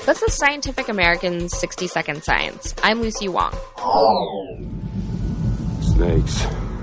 This is Scientific American's 60-Second Science. I'm Lucy Wong. Snakes.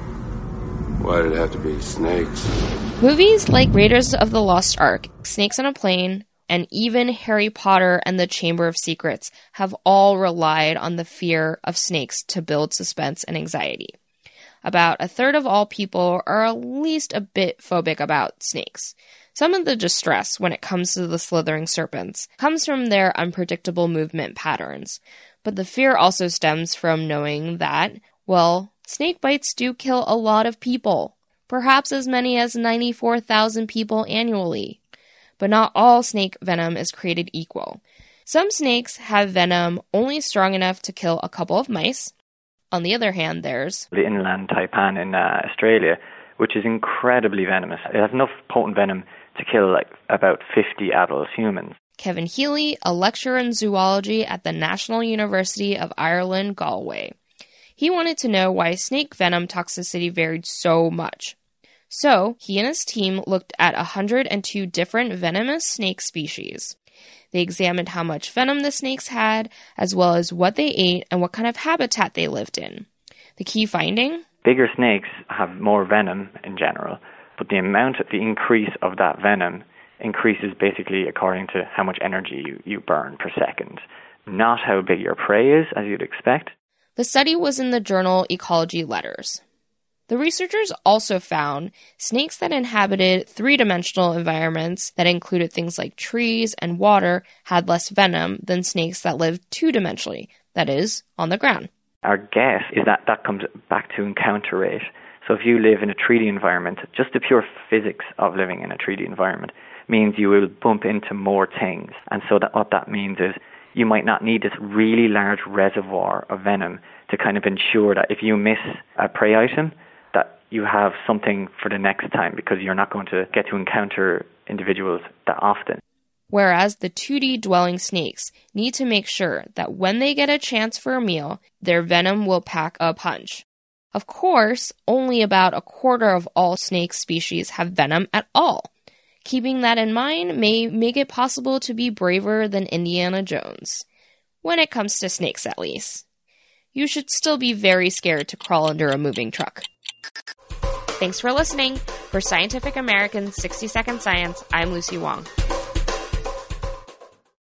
Why did it have to be snakes? Movies like Raiders of the Lost Ark, Snakes on a Plane, and even Harry Potter and the Chamber of Secrets have all relied on the fear of snakes to build suspense and anxiety. About a third of all people are at least a bit phobic about snakes. Some of the distress when it comes to the slithering serpents comes from their unpredictable movement patterns, but the fear also stems from knowing that, well, snake bites do kill a lot of people, perhaps as many as 94,000 people annually. But not all snake venom is created equal. Some snakes have venom only strong enough to kill a couple of mice. On the other hand, there's the inland taipan in Australia, which is incredibly venomous. It has enough potent venom to kill like about 50 adult humans. Kevin Healy, a lecturer in zoology at the National University of Ireland, Galway. He wanted to know why snake venom toxicity varied so much. So, he and his team looked at 102 different venomous snake species. They examined how much venom the snakes had, as well as what they ate and what kind of habitat they lived in. The key finding? Bigger snakes have more venom in general, but the increase of that venom increases basically according to how much energy you burn per second, not how big your prey is, as you'd expect. The study was in the journal Ecology Letters. The researchers also found snakes that inhabited three-dimensional environments that included things like trees and water had less venom than snakes that lived two-dimensionally, that is, on the ground. Our guess is that comes back to encounter rate. So if you live in a 3D environment, just the pure physics of living in a 3D environment means you will bump into more things. And so what that means is you might not need this really large reservoir of venom to kind of ensure that if you miss a prey item, that you have something for the next time because you're not going to get to encounter individuals that often. Whereas the 2D dwelling snakes need to make sure that when they get a chance for a meal, their venom will pack a punch. Of course, only about a quarter of all snake species have venom at all. Keeping that in mind may make it possible to be braver than Indiana Jones. When it comes to snakes, at least. You should still be very scared to crawl under a moving truck. Thanks for listening. For Scientific American's 60-Second Science, I'm Lucy Wong.